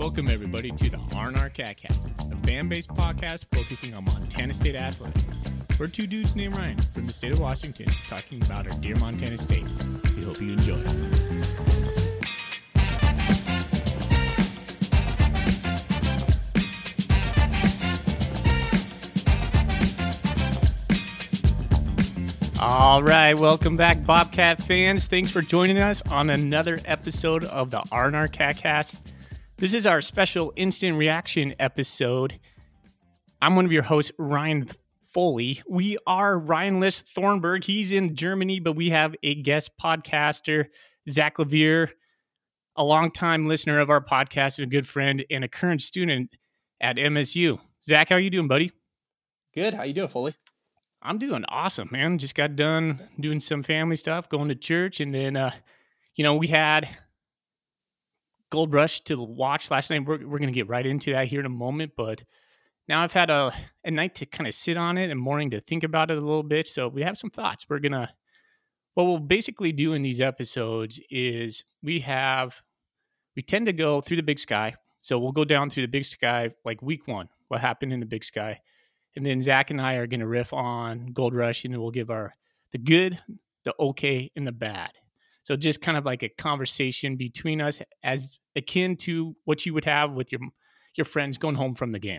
Welcome, everybody, to the R&R CatCast, a fan-based podcast focusing on Montana State athletics. We're two dudes named Ryan from the state of Washington talking about our dear Montana State. We hope you enjoy. All right, welcome back, Bobcat fans. Thanks for joining us on another episode of the R&R CatCast. This is our special instant reaction episode. I'm one of your hosts, Ryan Foley. We are Ryanless Thornburg. He's in Germany, but we have a guest podcaster, Zach Levere, a longtime listener of our podcast and a good friend and a current student at MSU. Zach, how are you doing, buddy? Good. How you doing, Foley? I'm doing awesome, man. Just got done doing some family stuff, going to church, and then, we had Gold Rush to watch last night. We're going to get right into that here in a moment, but now I've had a night to kind of sit on it and morning to think about it a little bit, so we have some thoughts. What we'll basically do in these episodes is we tend to go through the Big Sky, so we'll go down through the Big Sky like week one, what happened in the Big Sky. And then Zach and I are going to riff on Gold Rush, and we'll give the good, the okay, and the bad. So just kind of like a conversation between us, as akin to what you would have with your friends going home from the game.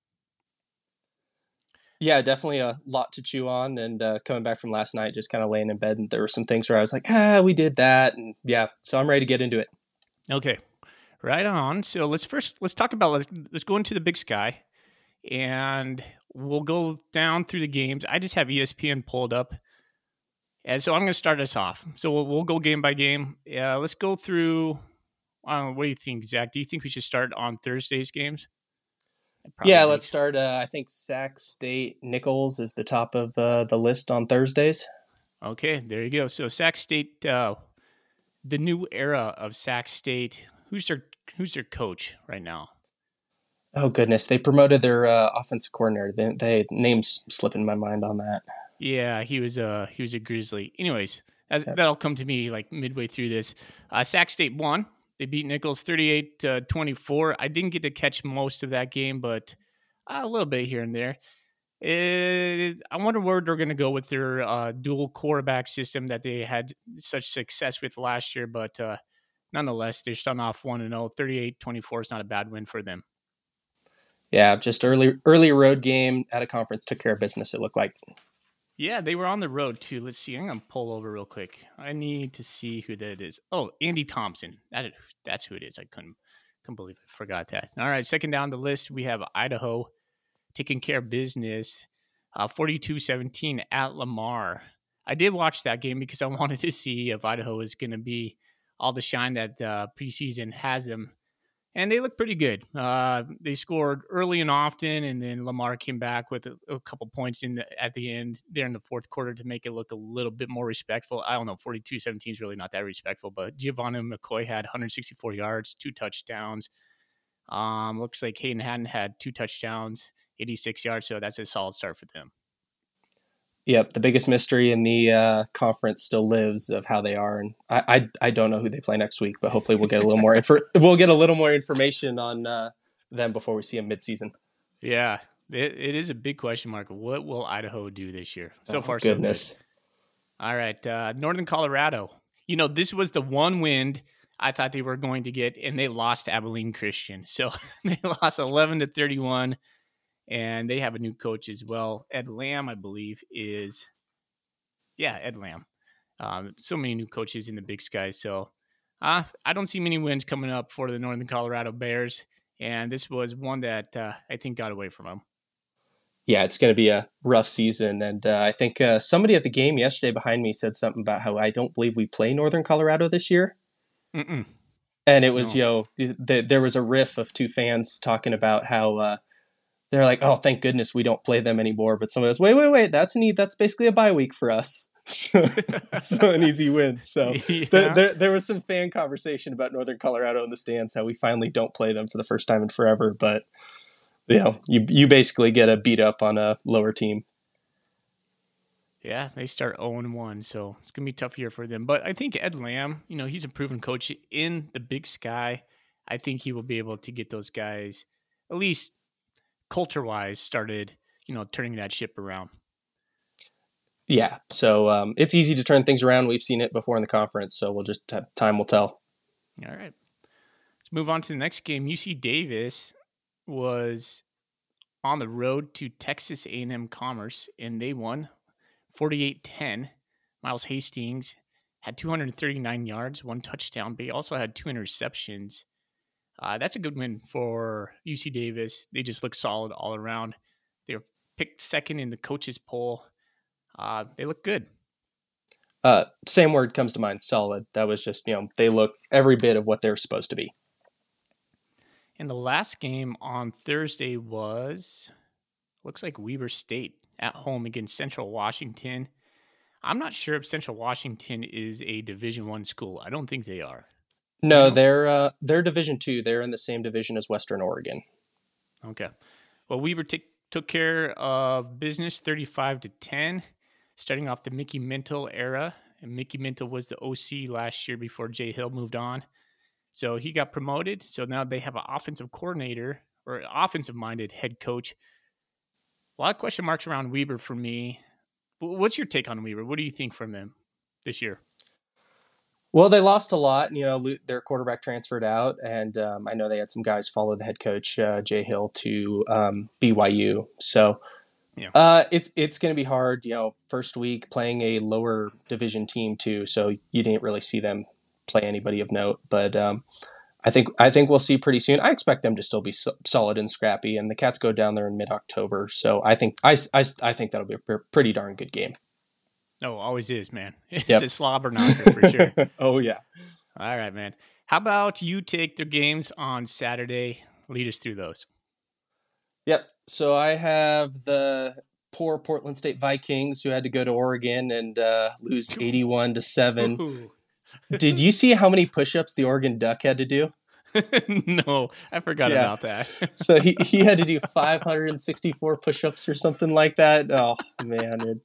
Yeah, definitely a lot to chew on. And coming back from last night, just kind of laying in bed, and there were some things where I was like, we did that. And yeah, so I'm ready to get into it. Okay, right on. So let's talk about, let's go into the Big Sky, and we'll go down through the games. I just have ESPN pulled up. And so I'm going to start us off. So we'll go game by game. Let's go through. I don't know, what do you think, Zach? Do you think we should start on Thursday's games? Yeah, let's start. I think Sac State Nichols is the top of the list on Thursdays. Okay, there you go. So Sac State, the new era of Sac State. Who's their coach right now? Oh, goodness. They promoted their offensive coordinator. They name's slipping my mind on that. Yeah, he was a Grizzly. Anyways, that'll come to me like midway through this. Sac State won. They beat Nichols 38-24. I didn't get to catch most of that game, but a little bit here and there. I wonder where they're going to go with their dual quarterback system that they had such success with last year. But nonetheless, they're starting off 1-0. 38-24 is not a bad win for them. Yeah, just early road game at a conference took care of business, it looked like. Yeah, they were on the road too. Let's see. I'm going to pull over real quick. I need to see who that is. Oh, Andy Thompson. That's who it is. I couldn't believe I forgot that. All right, second down the list, we have Idaho taking care of business, 42-17 at Lamar. I did watch that game because I wanted to see if Idaho is going to be all the shine that preseason has them. And they look pretty good. They scored early and often, and then Lamar came back with a couple points at the end there in the fourth quarter to make it look a little bit more respectful. I don't know, 42-17 is really not that respectful, but Giovanni McCoy had 164 yards, 2 touchdowns. Looks like Hayden Haddon had 2 touchdowns, 86 yards, so that's a solid start for them. Yep, the biggest mystery in the conference still lives of how they are, and I don't know who they play next week, but hopefully we'll get a little more information on them before we see them midseason. Yeah, it is a big question mark. What will Idaho do this year? So far, goodness. So good. All right, Northern Colorado. This was the one win I thought they were going to get, and they lost to Abilene Christian, so they lost 11-31. And they have a new coach as well. Ed Lamb, I believe, is... Yeah, Ed Lamb. So many new coaches in the Big Sky. So I don't see many wins coming up for the Northern Colorado Bears. And this was one that I think got away from them. Yeah, it's going to be a rough season. And I think somebody at the game yesterday behind me said something about how I don't believe we play Northern Colorado this year. Mm-mm. And it was, there was a riff of 2 fans talking about how... they're like, oh, thank goodness we don't play them anymore. But someone goes, wait, that's basically a bye week for us. So an easy win. So yeah. There was some fan conversation about Northern Colorado in the stands, how we finally don't play them for the first time in forever. But, you basically get a beat up on a lower team. Yeah, they start 0-1, so it's going to be a tough year for them. But I think Ed Lamb, he's a proven coach in the Big Sky. I think he will be able to get those guys, at least culture wise, started, turning that ship around. Yeah, so it's easy to turn things around. We've seen it before in the conference, so we'll just have time will tell. All right. Let's move on to the next game. UC Davis was on the road to Texas A&M Commerce, and they won 48-10. Miles Hastings had 239 yards, 1 touchdown, but he also had 2 interceptions. That's a good win for UC Davis. They just look solid all around. They were picked second in the coaches poll. They look good. Same word comes to mind, solid. That was just, they look every bit of what they're supposed to be. And the last game on Thursday looks like Weber State at home against Central Washington. I'm not sure if Central Washington is a Division I school. I don't think they are. No, they're Division II. They're in the same division as Western Oregon. Okay. Well, Weber took care of business 35-10, starting off the Mickey Mintle era. And Mickey Mintle was the OC last year before Jay Hill moved on. So he got promoted. So now they have an offensive coordinator or offensive-minded head coach. A lot of question marks around Weber for me. What's your take on Weber? What do you think from them this year? Well, they lost a lot. Their quarterback transferred out, and I know they had some guys follow the head coach, Jay Hill, to BYU. So it's going to be hard. First week playing a lower division team too, so you didn't really see them play anybody of note. But I think we'll see pretty soon. I expect them to still be solid and scrappy, and the Cats go down there in mid-October. So I think that'll be a pretty darn good game. Oh, always is, man. It's a slobber knocker for sure. Oh, yeah. All right, man. How about you take their games on Saturday? Lead us through those. Yep. So I have the poor Portland State Vikings who had to go to Oregon and lose 81-7. Did you see how many push-ups the Oregon Duck had to do? No, I forgot about that. So he had to do 564 push-ups or something like that. Oh, man.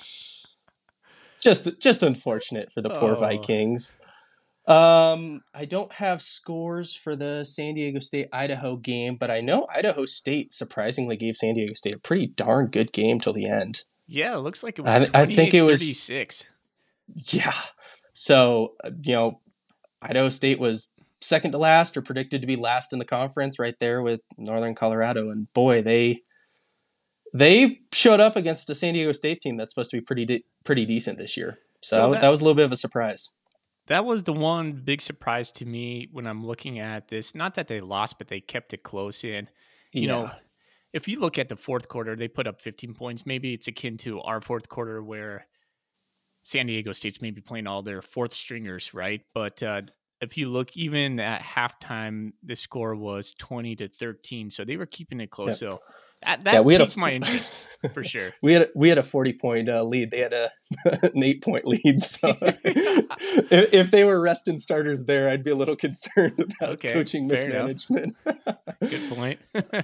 Just unfortunate for the poor Vikings. I don't have scores for the San Diego State-Idaho game, but I know Idaho State surprisingly gave San Diego State a pretty darn good game till the end. Yeah, it looks like it was 36. Yeah. So, Idaho State was second to last or predicted to be last in the conference right there with Northern Colorado. And boy, they showed up against a San Diego State team that's supposed to be pretty decent this year. So that was a little bit of a surprise. That was the one big surprise to me when I'm looking at this. Not that they lost, but they kept it close in. If you look at the fourth quarter, they put up 15 points. Maybe it's akin to our fourth quarter where San Diego State's maybe playing all their fourth stringers, right? But if you look even at halftime, the score was 20-13. So they were keeping it close. Yep. So that piqued my interest for sure. We had a 40-point lead. They had an 8-point lead. So if they were resting starters there, I'd be a little concerned about coaching mismanagement. Good point.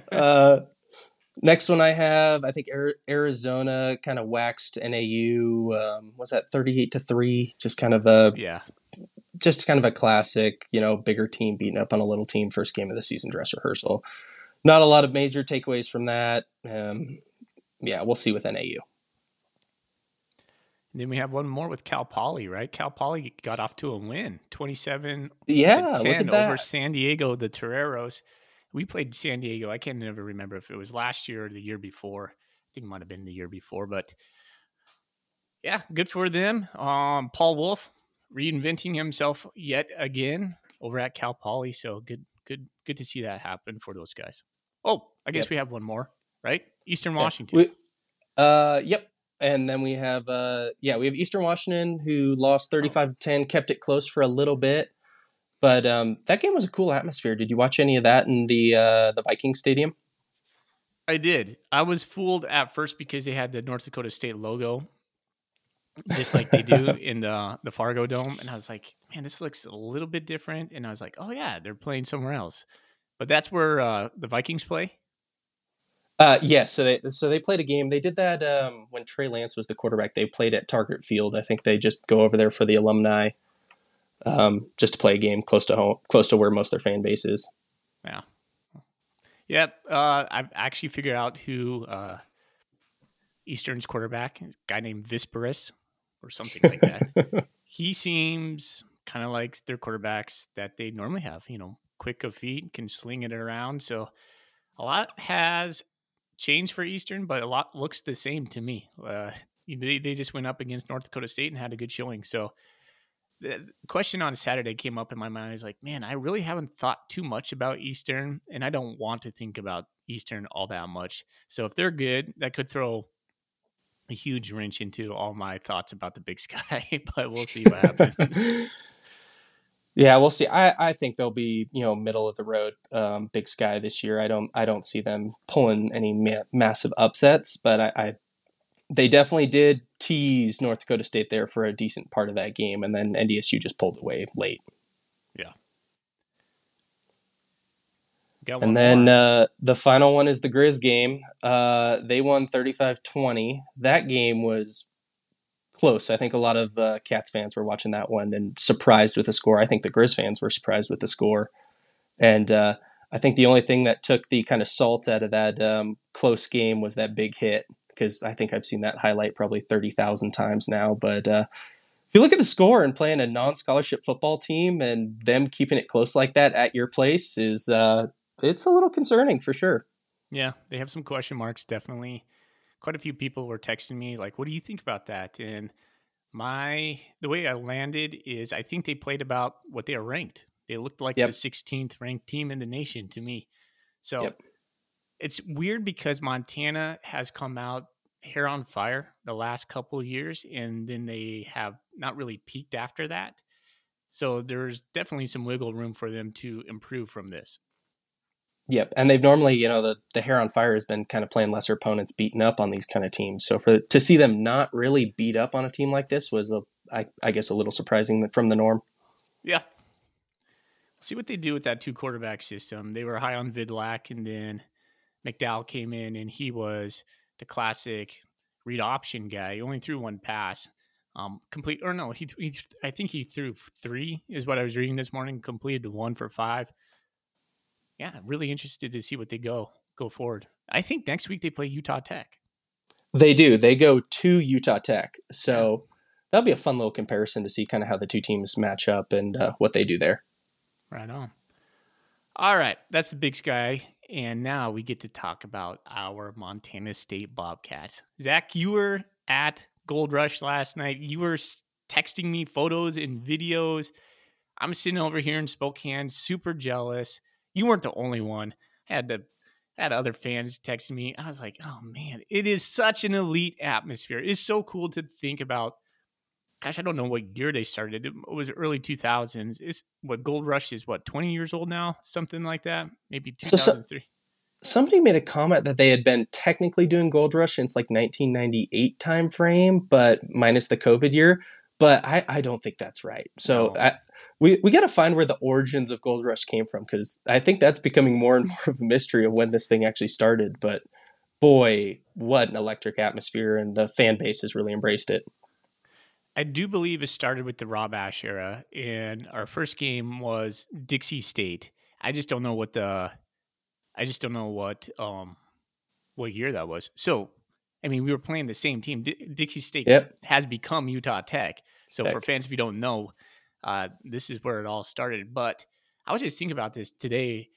Next one I have, I think Arizona kind of waxed NAU. Was that 38-3? Just kind of a classic, bigger team beating up on a little team. First game of the season dress rehearsal. Not a lot of major takeaways from that. We'll see with NAU. And then we have one more with Cal Poly, right? Cal Poly got off to a win, 27-10 over San Diego, the Toreros. We played San Diego. I can't never remember if it was last year or the year before. I think it might have been the year before, but yeah, good for them. Paul Wolf reinventing himself yet again over at Cal Poly. So good to see that happen for those guys. Oh, I guess we have one more, right? Eastern Washington. Yep. And then we have Eastern Washington who lost 35-10, kept it close for a little bit. But that game was a cool atmosphere. Did you watch any of that in the Viking Stadium? I did. I was fooled at first because they had the North Dakota State logo, just like they do in the Fargo Dome. And I was like, man, this looks a little bit different. And I was like, oh, yeah, they're playing somewhere else. But that's where the Vikings play? Yes. So they played a game. They did that when Trey Lance was the quarterback. They played at Target Field. I think they just go over there for the alumni just to play a game close to home, close to where most of their fan base is. Yeah. Yep. I've actually figured out who Eastern's quarterback is, a guy named Visperus or something like that. He seems kind of like their quarterbacks that they normally have, quick of feet, can sling it around. So a lot has changed for Eastern, but a lot looks the same to me. They just went up against North Dakota State and had a good showing. So the question on Saturday came up in my mind. I was like, man, I really haven't thought too much about Eastern, and I don't want to think about Eastern all that much. So if they're good, that could throw a huge wrench into all my thoughts about the Big Sky, but we'll see what happens. Yeah, we'll see. I think they'll be middle of the road Big Sky this year. I don't see them pulling any massive upsets, but they definitely did tease North Dakota State there for a decent part of that game, and then NDSU just pulled away late. Yeah. And then the final one is the Grizz game. They won 35-20. That game was close. I think a lot of Cats fans were watching that one and surprised with the score. I think the Grizz fans were surprised with the score. And I think the only thing that took the kind of salt out of that close game was that big hit, because I think I've seen that highlight probably 30,000 times now. But if you look at the score and playing a non-scholarship football team and them keeping it close like that at your place is it's a little concerning for sure. Yeah, they have some question marks, definitely. Quite a few people were texting me like, what do you think about that? And the way I landed is I think they played about what they are ranked. They looked like the 16th ranked team in the nation to me. So it's weird because Montana has come out hair on fire the last couple of years, and then they have not really peaked after that. So there's definitely some wiggle room for them to improve from this. Yep, and they've normally, the hair on fire has been kind of playing lesser opponents, beating up on these kind of teams. So to see them not really beat up on a team like this was, I guess, a little surprising from the norm. Yeah. See what they do with that 2-quarterback system. They were high on Vidlac, and then McDowell came in, and he was the classic read option guy. He only threw one pass. I think he threw 3 is what I was reading this morning, completed 1 for 5. Yeah, really interested to see what they go forward. I think next week they play Utah Tech. They do. They go to Utah Tech. So that'll be a fun little comparison to see kind of how the two teams match up and what they do there. Right on. All right, that's the Big Sky. And now we get to talk about our Montana State Bobcats. Zach, you were at Gold Rush last night. You were texting me photos and videos. I'm sitting over here in Spokane, super jealous. You weren't the only one. I had other fans texting me. I was like, oh man, it is such an elite atmosphere. It's so cool to think about. Gosh, I don't know what year they started. It was early 2000s. It's what Gold Rush is, 20 years old now? Something like that. Maybe 2003. Somebody made a comment that they had been technically doing Gold Rush since like 1998 time frame, but minus the COVID year. But I don't think that's right. So no. We got to find where the origins of Gold Rush came from, because I think that's becoming more and more of a mystery of when this thing actually started. But boy, what an electric atmosphere, and the fan base has really embraced it. I do believe it started with the Rob Ash era, and our first game was Dixie State. I just don't know what year that was. So, I mean, we were playing the same team. Dixie State has become Utah Tech. So for fans, if you don't know, this is where it all started. But I was just thinking about this today.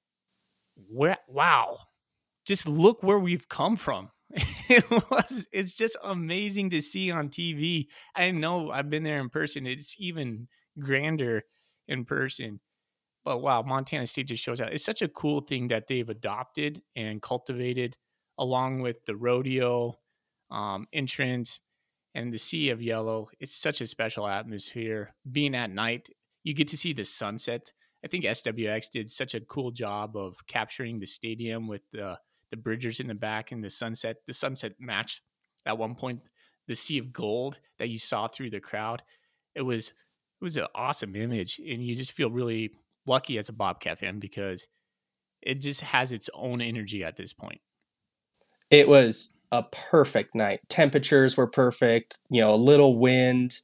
Wow. Just look where we've come from. It's just amazing to see on TV. I know I've been there in person. It's even grander in person. But wow, Montana State just shows out. It's such a cool thing that they've adopted and cultivated, along with the rodeo entrance and the sea of yellow. It's such a special atmosphere. Being at night, you get to see the sunset. I think SWX did such a cool job of capturing the stadium with the bridgers in the back and the sunset match. At one point, the sea of gold that you saw through the crowd. It was an awesome image, and you just feel really lucky as a Bobcat fan because it just has its own energy at this point. It was a perfect night. Temperatures were perfect, a little wind.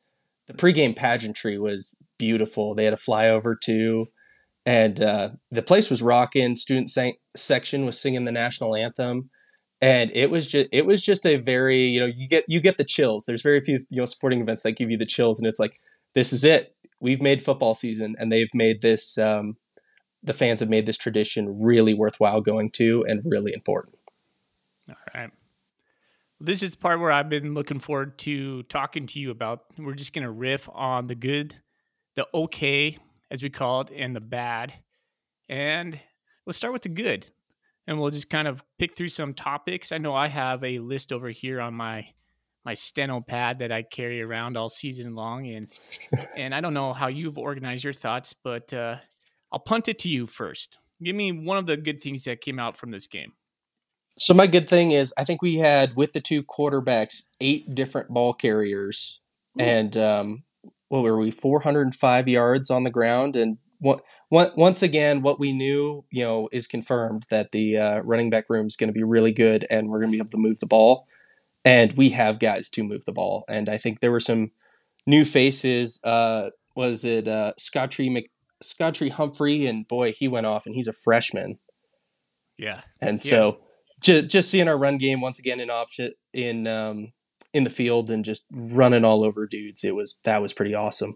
the pregame pageantry was beautiful. They had a flyover too, and the place was rocking. Section was singing the national anthem, and it was just a very, you get the chills. There's very few sporting events that give you the chills, and it's like, this is it. We've made football season, and they've made this. The fans have made this tradition really worthwhile going to and really important. All right. This is the part where I've been looking forward to talking to you about. We're just going to riff on the good, the okay, as we call it, and the bad. And let's start with the good. And we'll just kind of pick through some topics. I know I have a list over here on my steno pad that I carry around all season long. And I don't know how you've organized your thoughts, but I'll punt it to you first. Give me one of the good things that came out from this game. So my good thing is, I think we had, with the two quarterbacks, 8 different ball carriers. Ooh. And what were we, 405 yards on the ground. And once again, what we knew, is confirmed, that the running back room is going to be really good, and we're going to be able to move the ball. And we have guys to move the ball. And I think there were some new faces. Was it Scottree Humphrey? And boy, he went off, and he's a freshman. Yeah. And so just seeing our run game once again in the field and just running all over dudes, that was pretty awesome.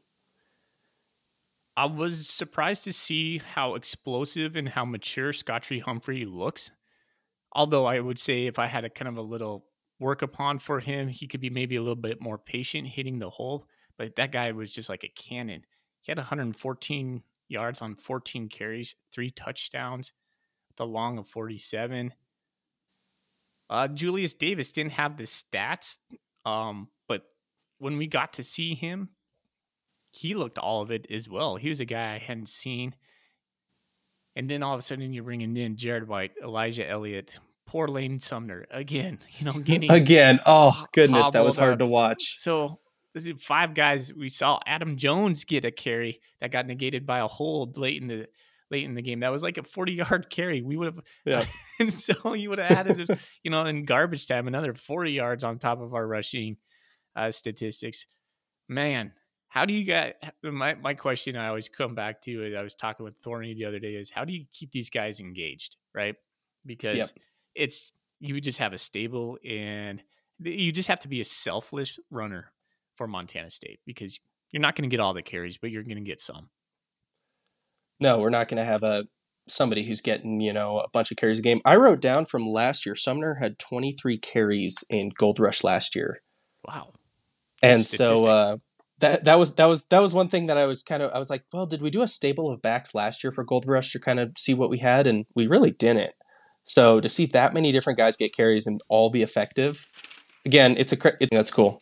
I was surprised to see how explosive and how mature Scottree Humphrey looks. Although I would say, if I had a kind of a little work upon for him, he could be maybe a little bit more patient hitting the hole. But that guy was just like a cannon. He had 114 yards on 14 carries, 3 touchdowns, the long of 47. Julius Davis didn't have the stats, but when we got to see him, he looked all of it as well. He was a guy I hadn't seen. And then all of a sudden you're bringing in Jared White, Elijah Elliott, poor Lane Sumner again, getting again. Oh goodness, that was hard to watch. So this is 5 guys. We saw Adam Jones get a carry that got negated by a hold late in the game. That was like a 40-yard carry. We would have, and so you would have added, in garbage time, another 40 yards on top of our rushing statistics. Man, how do you get? My question I always come back to, I was talking with Thorny the other day, is how do you keep these guys engaged, right? Because you just have a stable, and you just have to be a selfless runner for Montana State, because you're not going to get all the carries, but you're going to get some. No, we're not going to have somebody who's getting, a bunch of carries a game. I wrote down from last year, Sumner had 23 carries in Gold Rush last year. Wow. And so that was one thing that I was like, well, did we do a stable of backs last year for Gold Rush to kind of see what we had? And we really didn't. So to see that many different guys get carries and all be effective, again, that's cool.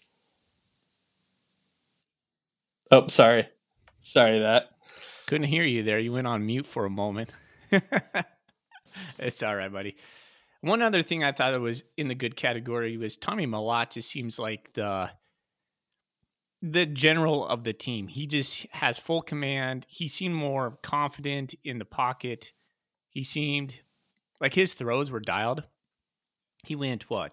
Oh, sorry that. Couldn't hear you there. You went on mute for a moment. It's all right, buddy. One other thing I thought it was in the good category was Tommy Mellott just seems like the general of the team. He just has full command. He seemed more confident in the pocket. He seemed like his throws were dialed. He went what?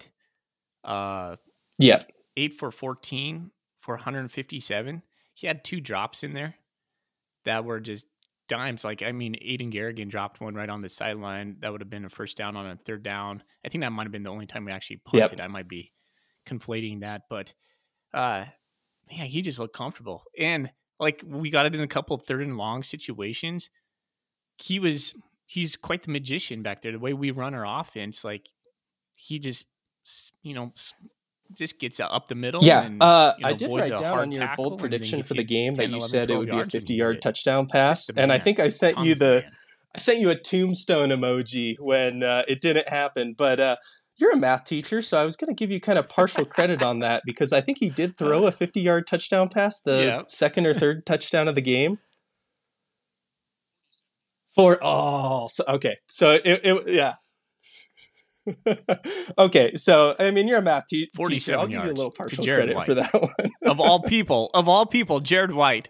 8 for 14 for 157. He had 2 drops in there that were just dimes. Aiden Garrigan dropped one right on the sideline. That would have been a first down on a 3rd down. I think that might have been the only time we actually punted. Yep. I might be conflating that, but he just looked comfortable. And we got it in a couple 3rd and long situations. He's quite the magician back there. The way we run our offense, he just, just gets up the middle. Yeah, and, I did write down on your bold prediction for the game that you said it would be a 50-yard touchdown pass, and I think I sent you a tombstone emoji when it didn't happen. But you're a math teacher, so I was going to give you kind of partial credit on that, because I think he did throw a 50-yard touchdown pass, the second or third touchdown of the game. Okay, so it. Okay, so you're a math teacher. I'll give you a little partial credit for that one. Of all people, Jared White.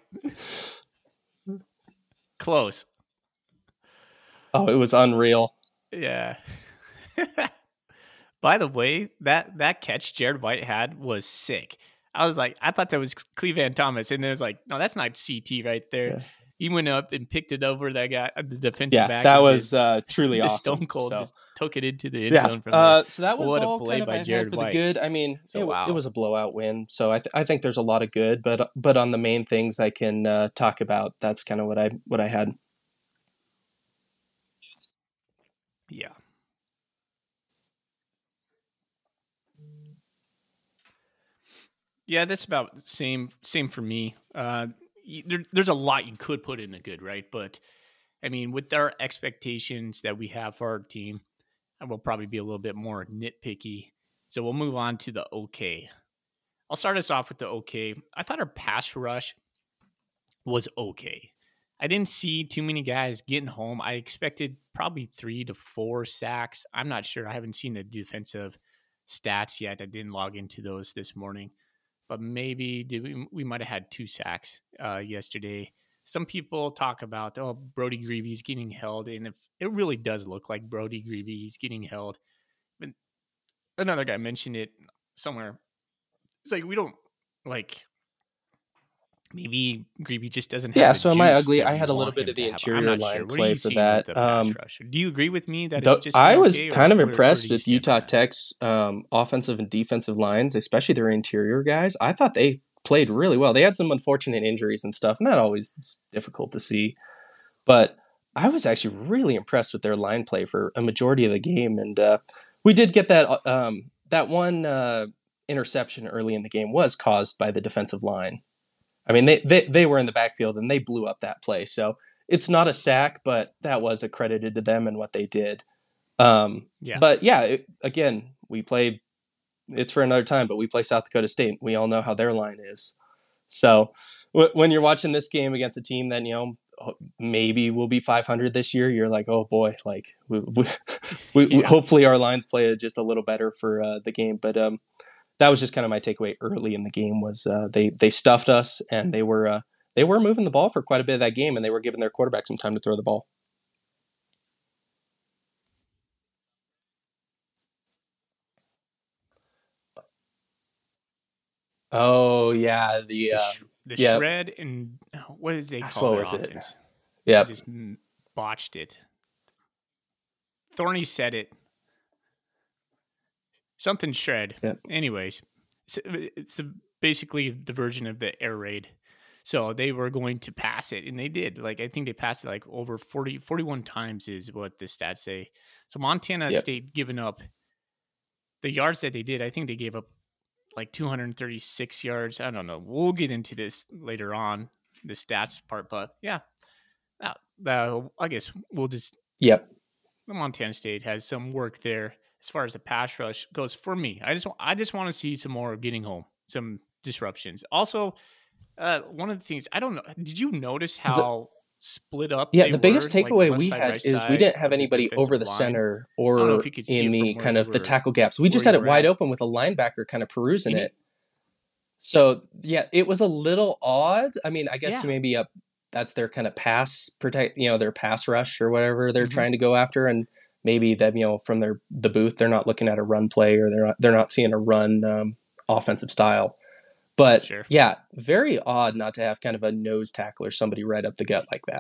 Close. Oh, it was unreal. Yeah. By the way, that catch Jared White had was sick. I was like, I thought that was Cleveland Thomas, and then it was like, no, that's not CT right there. Yeah. He went up and picked it over that guy, the defensive Yeah, back, that and was truly just awesome. stone cold, So just took it into the end yeah, zone from there. so that was What a all play kind of by I had Jared for the White. good. I mean, So it wow. was a blowout win, so I think there's a lot of good, but on the main things I can talk about, that's kind of what I had. Yeah. Yeah, that's about same for me. There's a lot you could put in the good, right? But I mean, with our expectations that we have for our team, I will probably be a little bit more nitpicky. So we'll move on to the okay. I'll start us off with the okay. I thought our pass rush was okay. I didn't see too many guys getting home. I expected probably 3 to 4 sacks. I'm not sure. I haven't seen the defensive stats yet. I didn't log into those this morning, but maybe we might have had 2 sacks yesterday. Some people talk about, oh, Brody Greavy's getting held, and if it really does look like Brody Greavy's getting held. But another guy mentioned it somewhere. It's like we don't like. Maybe Greavy just doesn't have Yeah, the so am I juice ugly? that I we had a little want bit him of to the have. I'm interior not line sure. What are play you for seeing with that. the pass rush? Do you agree with me that it's just I been was okay, kind of where impressed do you with stand on Utah that? Tech's offensive and defensive lines, especially their interior guys. I thought they played really well. They had some unfortunate injuries and stuff, and that always is difficult to see. But I was actually really impressed with their line play for a majority of the game, and we did get that one interception early in the game was caused by the defensive line. I mean, they were in the backfield and they blew up that play. So it's not a sack, but that was accredited to them and what they did. Yeah, But yeah, again, we play. It's for another time, but we play South Dakota State. We all know how their line is. So when you're watching this game against a team that maybe will be 500 this year, you're like, oh boy, like we yeah, hopefully our lines play just a little better for the game. But that was just kind of my takeaway early in the game was they stuffed us and they were moving the ball for quite a bit of that game and they were giving their quarterback some time to throw the ball. Oh yeah, the yeah. shred and what did they Gosh, call what their was it? offense? They Yep. just botched it. Thorny said it. Something shred. Yep. Anyways, it's basically the version of the air raid. So they were going to pass it, and they did. Like, I think they passed it like over 41 times is what the stats say. So Montana Yep. State giving up the yards that they did. I think they gave up like 236 yards. I don't know. We'll get into this later on, the stats part. But yeah, I guess we'll just Yep. Montana State has some work there as far as the pass rush goes for me. I just want to see some more getting home, some disruptions. Also, one of the things I don't know. Did you notice The, how split up yeah, they the were, biggest like takeaway left we side, had right is we side didn't have of the anybody over defensive the line? center I don't know or if you could see in it the from kind of the where tackle gaps. We just you had it were wide at. open with a linebacker kind of perusing And it. So yeah, it was a little odd. I mean, I guess yeah, maybe that's their kind of pass protect, their pass rush or whatever they're mm-hmm. trying to go after, and maybe them, from the booth, they're not looking at a run play or they're not seeing a run offensive style. But Sure. yeah, very odd not to have kind of a nose tackle or somebody right up the gut like that.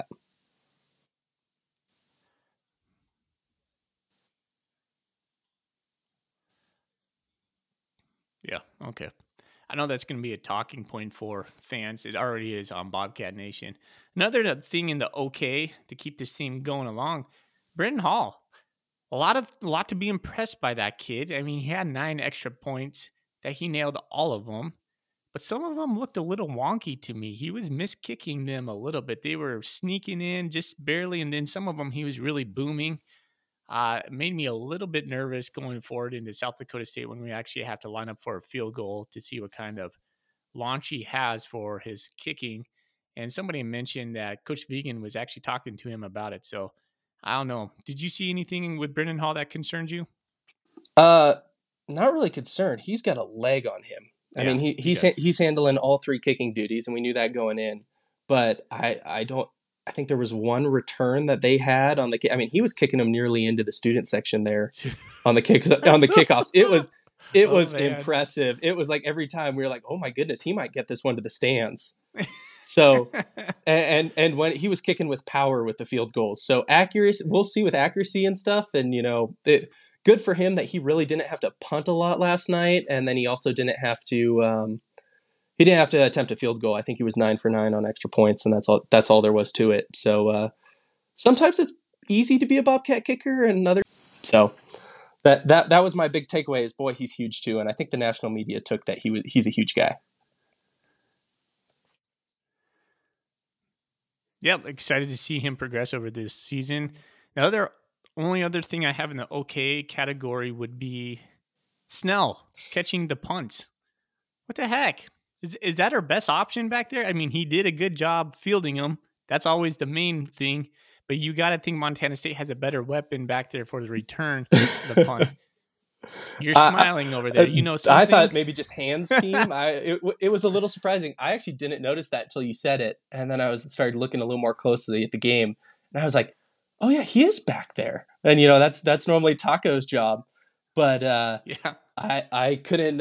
Yeah. Okay. I know that's going to be a talking point for fans. It already is on Bobcat Nation. Another thing in the okay to keep this team going along, Brenton Hall. A lot to be impressed by that kid. I mean, he had 9 extra points that he nailed all of them, but some of them looked a little wonky to me. He was miskicking them a little bit. They were sneaking in just barely, and then some of them he was really booming. It made me a little bit nervous going forward into South Dakota State when we actually have to line up for a field goal to see what kind of launch he has for his kicking. And somebody mentioned that Coach Vegan was actually talking to him about it. So I don't know. Did you see anything with Brendan Hall that concerned you? Uh, Not really concerned. He's got a leg on him. I mean, he's handling all 3 kicking duties, and we knew that going in. But I don't. I think there was one return that they had on the. I mean, he was kicking them nearly into the student section there on the kickoffs. It Oh was man. impressive. It was like every time we were like, oh my goodness, he might get this one to the stands. So and when he was kicking with power with the field goals, so accuracy, we'll see with accuracy and stuff. And good for him that he really didn't have to punt a lot last night, and then he also didn't have to. He didn't have to attempt a field goal. I think he was 9 for 9 on extra points, and that's all. That's all there was to it. So sometimes it's easy to be a Bobcat kicker, and other. So that was my big takeaway. Is boy, he's huge too, and I think the national media took that he's a huge guy. Yep, excited to see him progress over this season. The only other thing I have in the okay category would be Snell catching the punts. What the heck? Is that our best option back there? I mean, he did a good job fielding them. That's always the main thing. But you got to think Montana State has a better weapon back there for the return of the punt. You're smiling over there. You know something? I thought maybe just hands team. It was a little surprising. I actually didn't notice that until you said it, and then I started looking a little more closely at the game, and I was like, "Oh yeah, he is back there." And that's normally Taco's job, but yeah, I couldn't.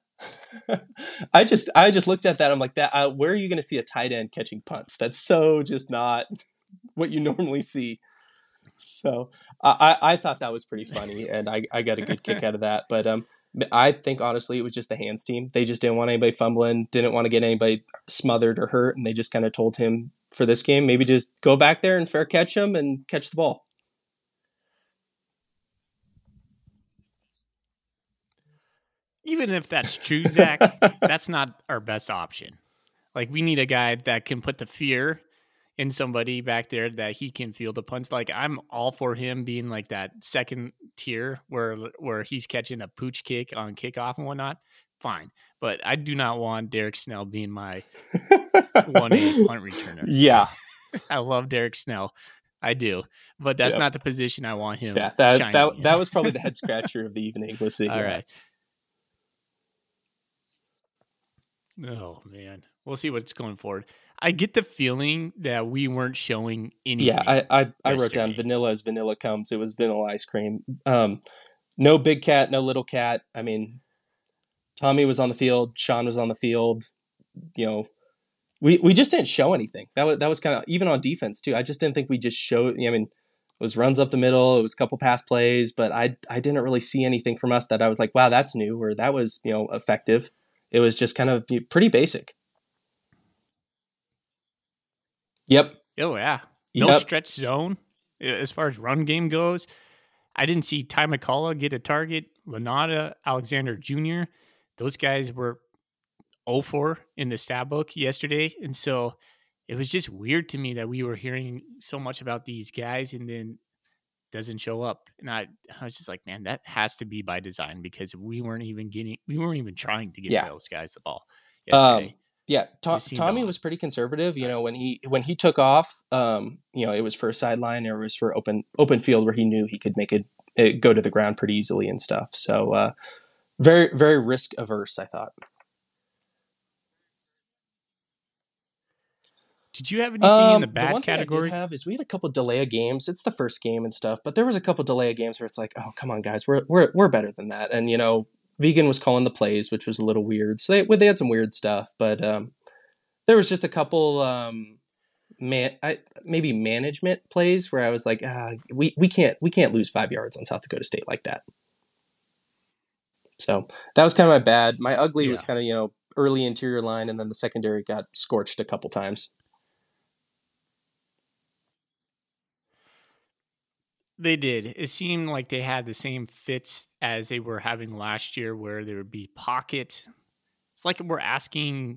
I just looked at that. I'm like, that. Where are you going to see a tight end catching punts? That's so just not what you normally see. So I thought that was pretty funny, and I got a good kick out of that. But I think honestly it was just the hands team. They just didn't want anybody fumbling, didn't want to get anybody smothered or hurt, and they just kind of told him for this game maybe just go back there and fair catch him and catch the ball. even if that's true, Zach, that's not our best option. Like we need a guy that can put the fear in somebody back there that he can feel the punts. Like I'm all for him being like that second tier where he's catching a pooch kick on kickoff and whatnot. Fine, but I do not want Derek Snell being my 1A punt returner. Yeah, I love Derek Snell. I do, but that's not the position I want him. Yeah, that that was probably the head scratcher of the evening. Was seeing all that. right. Oh man, we'll see what's going forward. I get the feeling that we weren't showing anything. Yeah, I wrote down vanilla as vanilla comes. It was vanilla ice cream. No big cat, no little cat. I mean, Tommy was on the field. Sean was on the field. We just didn't show anything. That was kind of even on defense too. I just didn't think we just showed. I mean, it was runs up the middle. It was a couple pass plays, but I didn't really see anything from us that I was like, wow, that's new, or that was effective. It was just kind of pretty basic. Yep. Oh yeah. No stretch zone as far as run game goes. I didn't see Ty McCullough get a target. Lanata, Alexander Jr. Those guys were 0-4 in the stat book yesterday, and so it was just weird to me that we were hearing so much about these guys and then doesn't show up. And I was just like, man, that has to be by design because we weren't even trying to get those guys the ball yesterday. Tommy was pretty conservative. When he took off, it was for a sideline or it was for open field where he knew he could make it go to the ground pretty easily and stuff. So very, very risk averse, I thought. Did you have anything in the bad the one category? Thing I did have is we had a couple delay of games. It's the first game and stuff, but there was a couple delay of games where it's like, oh, come on, guys, we're better than that. And Vegan was calling the plays, which was a little weird. So they had some weird stuff, but there was just a couple maybe management plays where I was like, we can't lose 5 yards on South Dakota State like that. So that was kind of my bad. My ugly was kind of early interior line, and then the secondary got scorched a couple times. They did. It seemed like they had the same fits as they were having last year, where there would be pockets. It's like we're asking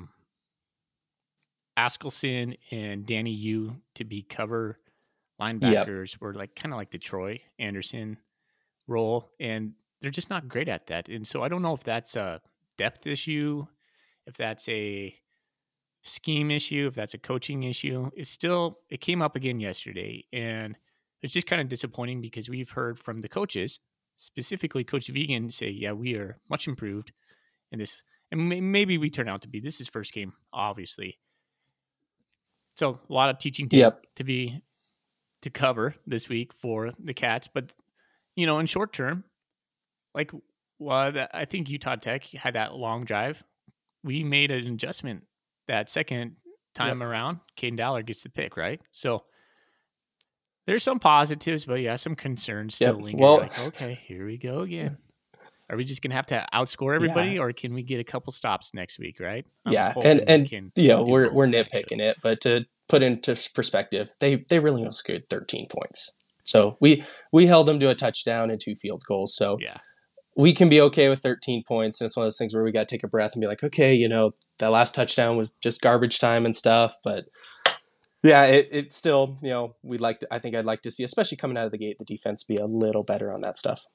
Askelson and Danny Yu to be cover linebackers. Yep. We're like kind of like the Troy Anderson role, and they're just not great at that. And so I don't know if that's a depth issue, if that's a scheme issue, if that's a coaching issue. It came up again yesterday, and it's just kind of disappointing because we've heard from the coaches, specifically Coach Vegan, say, yeah, we are much improved in this. And maybe we turn out to be. This is first game, obviously. So a lot of teaching to cover this week for the Cats. But, in short term, like Well, I think Utah Tech had that long drive. We made an adjustment that second Yep. time around. Caden Dowler gets the pick, right? So there's some positives, but yeah, some concerns still Yep. linger. You're Well, like, okay, here we go again. Are we just gonna have to outscore yeah, everybody, or can we get a couple stops next week? Right? I'm yeah, hoping we and can do we're both. Actually, nitpicking it, but to put into perspective, they really only scored 13 points. So we held them to a touchdown and 2 field goals. So yeah. we can be okay with 13 points. And it's one of those things where we got to take a breath and be like, okay, that last touchdown was just garbage time and stuff. But yeah, it still, I think I'd like to see, especially coming out of the gate, the defense be a little better on that stuff.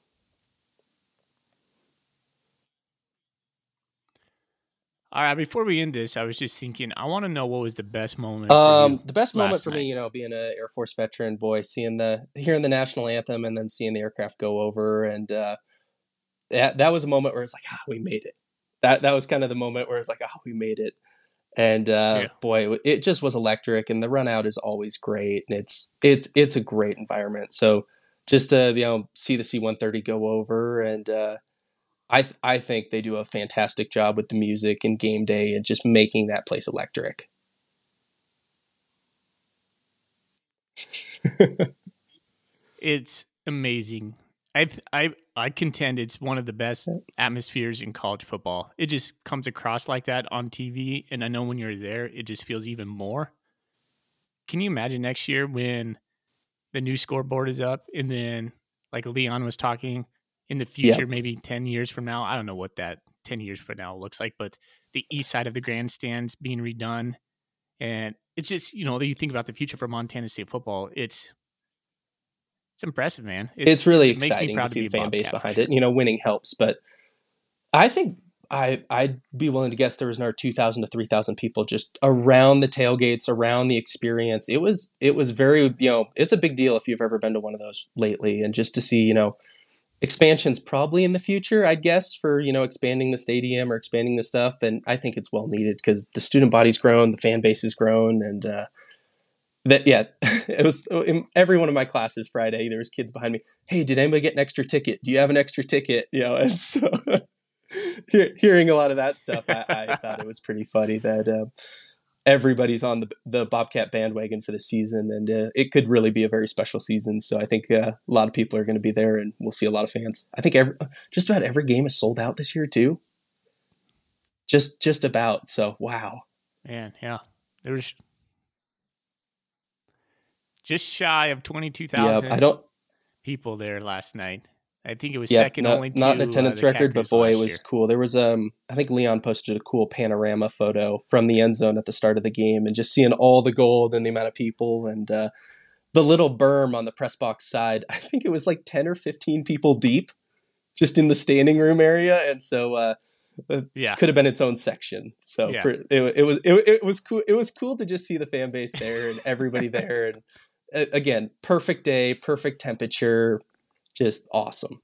All right. Before we end this, I was just thinking, I want to know what was the best moment for you The best moment last for night. me, being an Air Force veteran, boy, hearing the national anthem and then seeing the aircraft go over, and that was a moment where it's like, we made it. That was kind of the moment where it's like, we made it. And Yeah. boy, it just was electric, and the run out is always great, and it's a great environment. So just to see the C-130 go over, and I think they do a fantastic job with the music and game day and just making that place electric. It's amazing. I contend it's one of the best atmospheres in college football. It just comes across like that on TV, and I know when you're there, it just feels even more. Can you imagine next year when the new scoreboard is up, and then like Leon was talking in the future, Yep. maybe 10 years from now, I don't know what that 10 years from now looks like, but the east side of the grandstands being redone, and it's just you think about the future for Montana State football. It's impressive, man. It's really It makes me exciting to proud to see be the a fan base Bobcat for behind sure. it. Winning helps, but I think I'd be willing to guess there was another 2,000 to 3,000 people just around the tailgates, around the experience. It was very, it's a big deal if you've ever been to one of those lately, and just to see, expansions probably in the future, I'd guess, for expanding the stadium or expanding the stuff. And I think it's well needed because the student body's grown, the fan base has grown, and that yeah, it was in every one of my classes Friday. There was kids behind me. Hey, did anybody get an extra ticket? Do you have an extra ticket? And so hearing a lot of that stuff, I thought it was pretty funny that everybody's on the Bobcat bandwagon for the season, and it could really be a very special season. So I think a lot of people are going to be there, and we'll see a lot of fans. I think just about every game is sold out this year too. Just about. So wow. Man, yeah. There was just shy of Yeah, 22,000 I don't. people there last night. I think it was Yep, second no, only not an to attendance the record, but Cactus boy, it last was year. cool. There was I think Leon posted a cool panorama photo from the end zone at the start of the game, and just seeing all the gold and the amount of people, and the little berm on the press box side. I think it was like 10 or 15 people deep, just in the standing room area, and so it Yeah. could have been its own section. So Yeah. it was cool. It was cool to just see the fan base there and everybody there, and again, perfect day, perfect temperature, just awesome.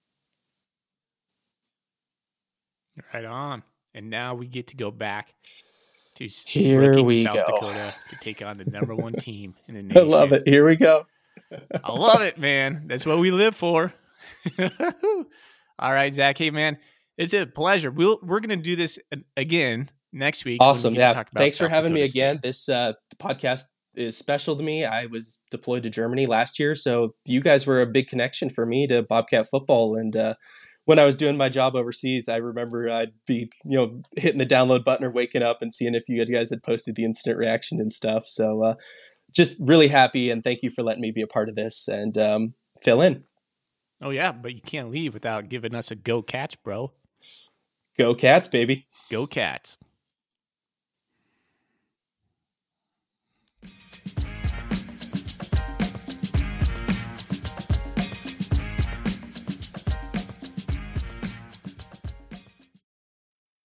Right on. And now we get to go back to Here Brookings, we South go. Dakota to take on the number one team in the I nation. love it. Here we go. I love it, man. That's what we live for. All right, Zach. Hey, man, it's a pleasure. We're gonna do this again next week. Awesome. When we get to Yeah. talk about Thanks for South having me Dakota State. again. This podcast is special to me. I was deployed to Germany last year, so you guys were a big connection for me to Bobcat football. And when I was doing my job overseas, I remember I'd be hitting the download button or waking up and seeing if you guys had posted the instant reaction and stuff. So just really happy, and thank you for letting me be a part of this and fill in. Oh yeah, but you can't leave without giving us a go Cats, bro. Go Cats, baby. Go Cats.